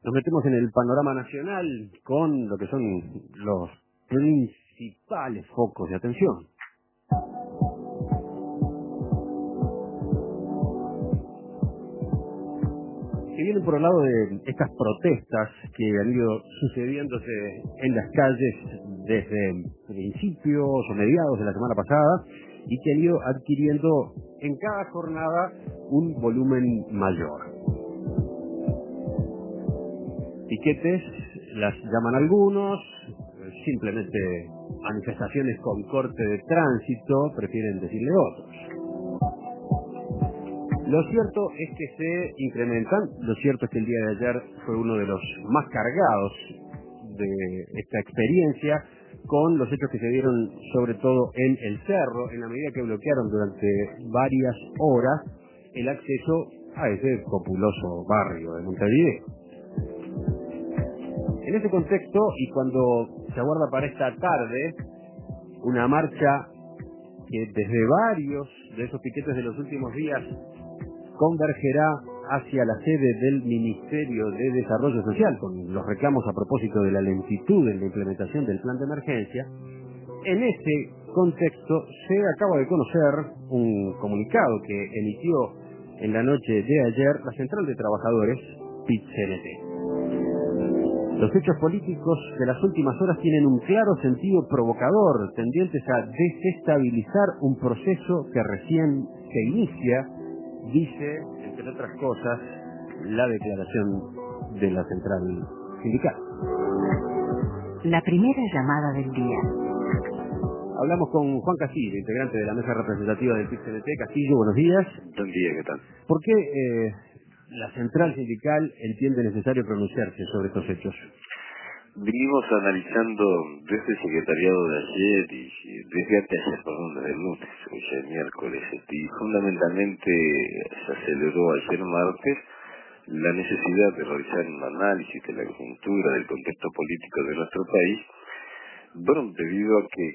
Nos metemos en el panorama nacional con lo que son los principales focos de atención. Que vienen por el lado de estas protestas que han ido sucediéndose en las calles desde principios o mediados de la semana pasada y que han ido adquiriendo en cada jornada un volumen mayor. Piquetes las llaman algunos, simplemente manifestaciones con corte de tránsito, prefieren decirle otros. Lo cierto es que se incrementan, lo cierto es que el día de ayer fue uno de los más cargados de esta experiencia, con los hechos que se dieron sobre todo en el Cerro, en la medida que bloquearon durante varias horas el acceso a ese populoso barrio de Montevideo. En ese contexto, y cuando se aguarda para esta tarde una marcha que desde varios de esos piquetes de los últimos días convergerá hacia la sede del Ministerio de Desarrollo Social, con los reclamos a propósito de la lentitud en la implementación del plan de emergencia, en ese contexto se acaba de conocer un comunicado que emitió en la noche de ayer la Central de Trabajadores PIT-CNT. Los hechos políticos de las últimas horas tienen un claro sentido provocador, tendientes a desestabilizar un proceso que recién se inicia, dice, entre otras cosas, la declaración de la central sindical. La primera llamada del día. Hablamos con Juan Castillo, integrante de la mesa representativa del PIT-CNT. Castillo, buenos días. Buen día, ¿qué tal? ¿Por qué la central sindical entiende necesario pronunciarse sobre estos hechos? Vinimos analizando desde el secretariado de ayer y desde el lunes, hoy ya es miércoles, y fundamentalmente se aceleró ayer martes la necesidad de realizar un análisis de la coyuntura del contexto político de nuestro país, bueno, debido a que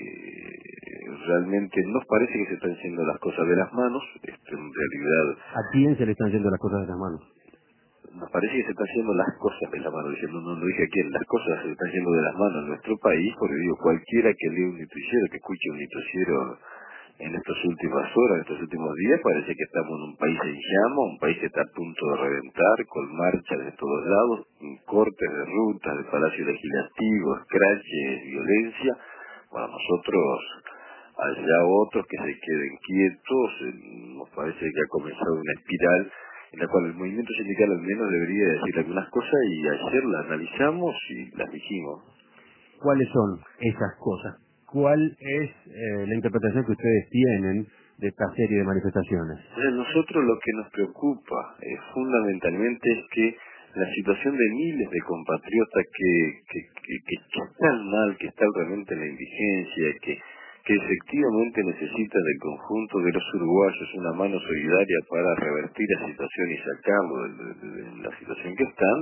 realmente nos parece que se están yendo las cosas de las manos, en realidad... ¿A quién se le están yendo las cosas de las manos? Nos parece que se están yendo las cosas de la mano, diciendo, no dije a quién, las cosas se están yendo de las manos en nuestro país, porque digo, cualquiera que lea un noticiero, que escuche un noticiero en estas últimas horas, en estos últimos días, parece que estamos en un país en llamas, un país que está a punto de reventar, con marchas de todos lados, cortes de rutas, de palacio legislativo, escraches, violencia. Bueno, nosotros, allá otros que se queden quietos, nos parece que ha comenzado una espiral en la cual el movimiento sindical al menos debería decir algunas cosas, y ayer las analizamos y las dijimos. ¿Cuáles son esas cosas? ¿Cuál es la interpretación que ustedes tienen de esta serie de manifestaciones? A nosotros lo que nos preocupa fundamentalmente es que la situación de miles de compatriotas que están mal, que están realmente en la indigencia, que efectivamente necesitan del conjunto de los uruguayos una mano solidaria para revertir la situación y sacarlo de la situación que están,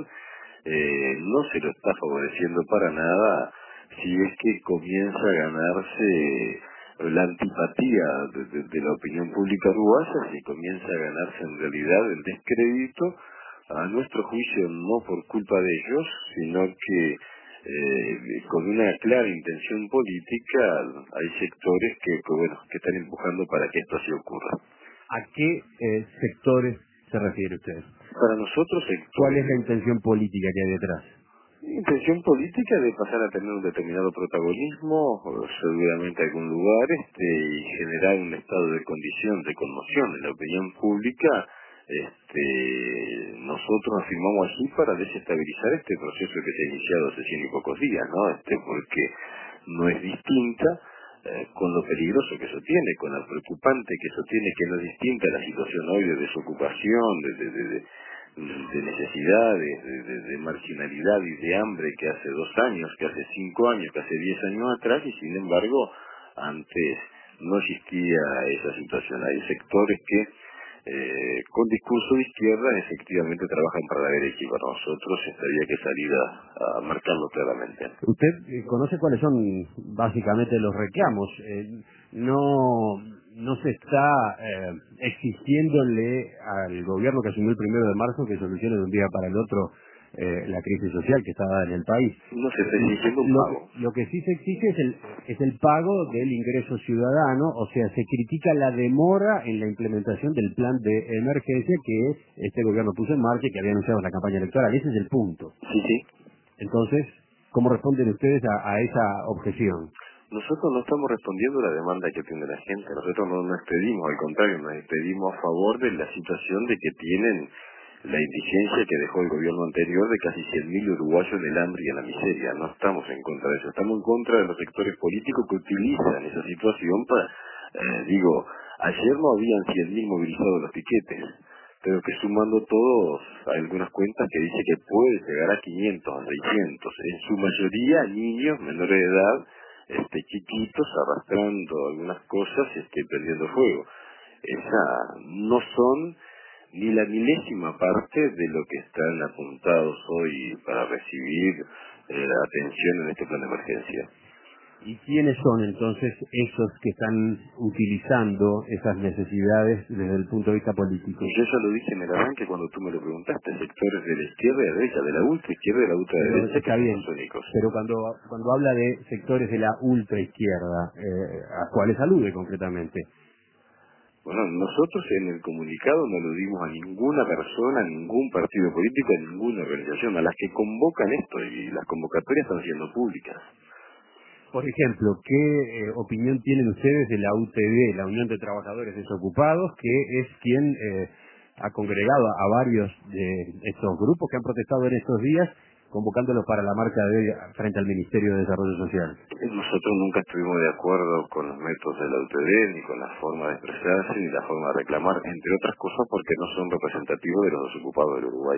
no se lo está favoreciendo para nada, si es que comienza a ganarse la antipatía de la opinión pública uruguaya, si comienza a ganarse en realidad el descrédito, a nuestro juicio no por culpa de ellos, sino que con una clara intención política hay sectores que están empujando para que esto así ocurra. ¿A qué sectores se refiere usted? Para nosotros sectores... ¿Cuál es la intención política que hay detrás? Intención política de pasar a tener un determinado protagonismo, seguramente algún lugar, y generar un estado de condición, de conmoción en la opinión pública. Nosotros nos firmamos allí para desestabilizar este proceso que se ha iniciado hace 100 y pocos días, ¿no? Porque no es distinta con lo peligroso que eso tiene, con lo preocupante que eso tiene, que no es distinta a la situación hoy de desocupación, de necesidades, de marginalidad y de hambre que hace 2 años, que hace 5 años, que hace 10 años atrás, y sin embargo antes no existía esa situación. Hay sectores que con discurso de izquierda efectivamente trabajan para la derecha, y para nosotros había que salir a marcarlo claramente. ¿Usted conoce cuáles son básicamente los reclamos? No se está exigiéndole al gobierno que asumió el 1 de marzo que solucione de un día para el otro la crisis social que está dada en el país. No se está exigiendo un pago. Lo que sí se exige es el pago del ingreso ciudadano, o sea, se critica la demora en la implementación del plan de emergencia que este gobierno puso en marcha y que había anunciado en la campaña electoral. Ese es el punto. Sí, sí. Entonces, ¿cómo responden ustedes a esa objeción? Nosotros no estamos respondiendo a la demanda que tiene la gente. Nosotros no nos expedimos, al contrario, nos expedimos a favor de la situación de que tienen la indigencia que dejó el gobierno anterior de casi 100.000 uruguayos en el hambre y en la miseria. No estamos en contra de eso. Estamos en contra de los sectores políticos que utilizan esa situación para, ayer no habían 100.000 movilizados en los piquetes. Pero que sumando todos, hay algunas cuentas que dice que puede llegar a 500, a 600. En su mayoría niños menores de edad, chiquitos, arrastrando algunas cosas, prendiendo fuego. Esa no son ni la milésima parte de lo que están apuntados hoy para recibir atención en este plan de emergencia. ¿Y quiénes son entonces esos que están utilizando esas necesidades desde el punto de vista político? Yo ya lo dije en el arranque cuando tú me lo preguntaste, sectores de la izquierda y la derecha, de la ultraizquierda y de la ultraderecha, Está que bien, son los únicos. pero cuando habla de sectores de la ultraizquierda, ¿a cuáles alude concretamente? Bueno, nosotros en el comunicado no lo dimos a ninguna persona, a ningún partido político, a ninguna organización, a las que convocan esto, y las convocatorias están siendo públicas. Por ejemplo, ¿qué opinión tienen ustedes de la UTD, la Unión de Trabajadores Desocupados, que es quien ha congregado a varios de estos grupos que han protestado en estos días, convocándolos para la marcha frente al Ministerio de Desarrollo Social? Nosotros nunca estuvimos de acuerdo con los métodos de la UTD, ni con la forma de expresarse, ni la forma de reclamar, entre otras cosas porque no son representativos de los desocupados del Uruguay.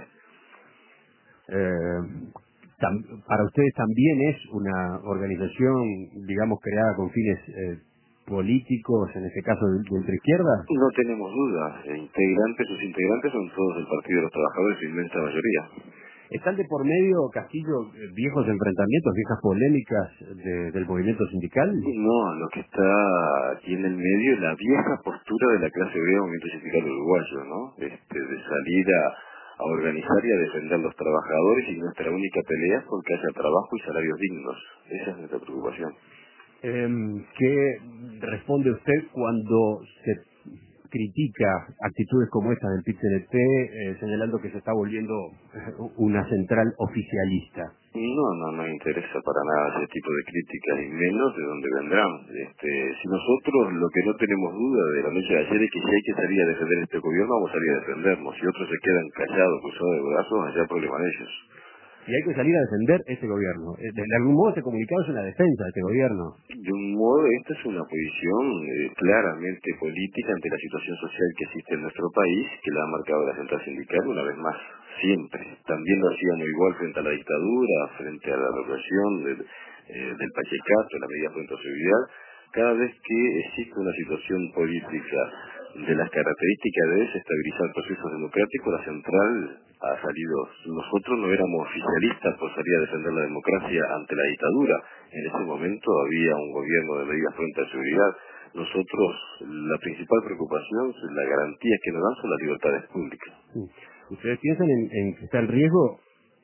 Para ustedes también es una organización, digamos, creada con fines políticos, en este caso de ultraizquierda. No tenemos dudas, sus integrantes son todos del Partido de los Trabajadores, su inmensa mayoría. ¿Están de por medio, Castillo, viejos enfrentamientos, viejas polémicas del movimiento sindical? No, lo que está aquí en el medio es la vieja postura de la clase obrera del movimiento sindical uruguayo, ¿no? De salir a organizar y a defender a los trabajadores, y nuestra única pelea es porque haya trabajo y salarios dignos. Esa es nuestra preocupación. ¿Qué responde usted cuando se critica actitudes como esta del PIT-CNT, señalando que se está volviendo una central oficialista? No me interesa para nada ese tipo de críticas, y menos de dónde vendrán. Si nosotros lo que no tenemos duda de la noche de ayer es que si hay que salir a defender este gobierno, vamos a salir a defendernos. Si otros se quedan callados, cruzados de brazos, allá problema de ellos. Y hay que salir a defender este gobierno. De algún modo este comunicado es una defensa de este gobierno. De un modo, esta es una posición claramente política ante la situación social que existe en nuestro país, que la ha marcado la central sindical una vez más, siempre. También lo hacíamos igual frente a la dictadura, frente a la represión del Pachecato, la medida frente a seguridad. Cada vez que existe una situación política de las características de desestabilizar procesos democráticos, la central ha salido. Nosotros no éramos oficialistas por salir a defender la democracia ante la dictadura. En ese momento había un gobierno de medidas frente a seguridad. Nosotros, la principal preocupación, la garantía que nos dan son las libertades públicas. ¿Ustedes piensan en que está en riesgo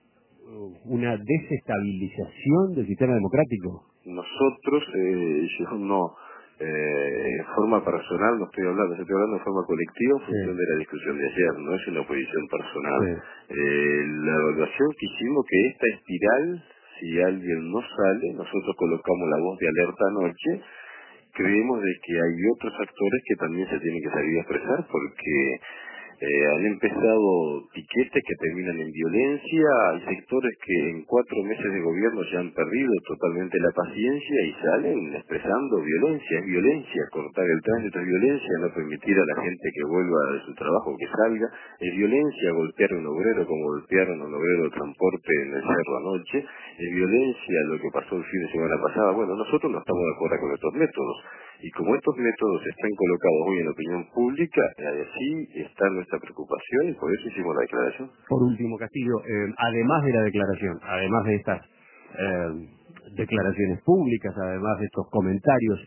una desestabilización del sistema democrático? Nosotros, yo no, en forma personal no estoy hablando en forma colectiva en función de la discusión de ayer, no es una posición personal. La evaluación que hicimos, que esta espiral, si alguien no sale, nosotros colocamos la voz de alerta anoche. Creemos de que hay otros actores que también se tienen que salir a expresar, porque han empezado piquetes que terminan en violencia. Hay sectores que en 4 meses de gobierno ya han perdido totalmente la paciencia y salen expresando violencia. Es violencia, cortar el tránsito es violencia, no permitir a la gente que vuelva de su trabajo que salga. Es violencia golpear a un obrero como golpearon a un obrero de transporte en el cerro anoche. Es violencia lo que pasó el fin de semana pasada. Bueno, nosotros no estamos de acuerdo con estos métodos. Y como estos métodos están colocados hoy en la opinión pública, así está nuestra preocupación, y por eso hicimos la declaración. Por último, Castillo, además de la declaración, además de estas declaraciones públicas, además de estos comentarios,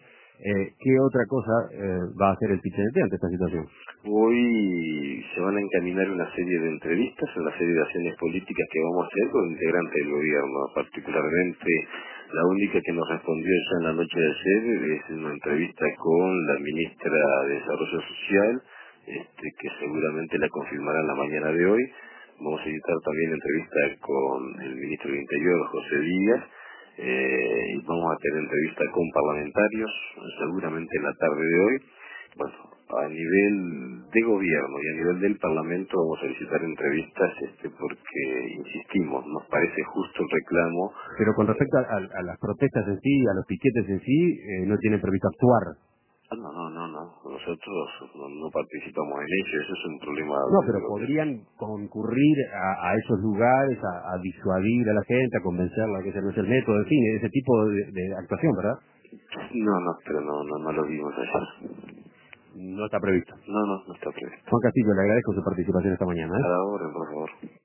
¿Qué otra cosa va a hacer el PIT-CNT ante esta situación? Hoy se van a encaminar una serie de entrevistas, una serie de acciones políticas que vamos a hacer con integrantes del gobierno. Particularmente, la única que nos respondió ya en la noche de ayer es una entrevista con la ministra de Desarrollo Social, que seguramente la confirmará en la mañana de hoy. Vamos a editar también entrevista con el ministro del Interior, José Díaz, y vamos a tener entrevista con parlamentarios, seguramente en la tarde de hoy. Bueno, a nivel de gobierno y a nivel del Parlamento vamos a solicitar entrevistas porque, insistimos, nos parece justo el reclamo. Pero con respecto a las protestas en sí, a los piquetes en sí, no tienen previsto actuar. No. Nosotros no participamos en ello, eso es un problema. No, pero podrían concurrir a esos lugares, a disuadir a la gente, a convencerla que ese no es el método, en fin, ese tipo de actuación, ¿verdad? Pero no lo vimos ayer. No está previsto. No está previsto. Juan Castillo, le agradezco su participación esta mañana. A la hora, por favor.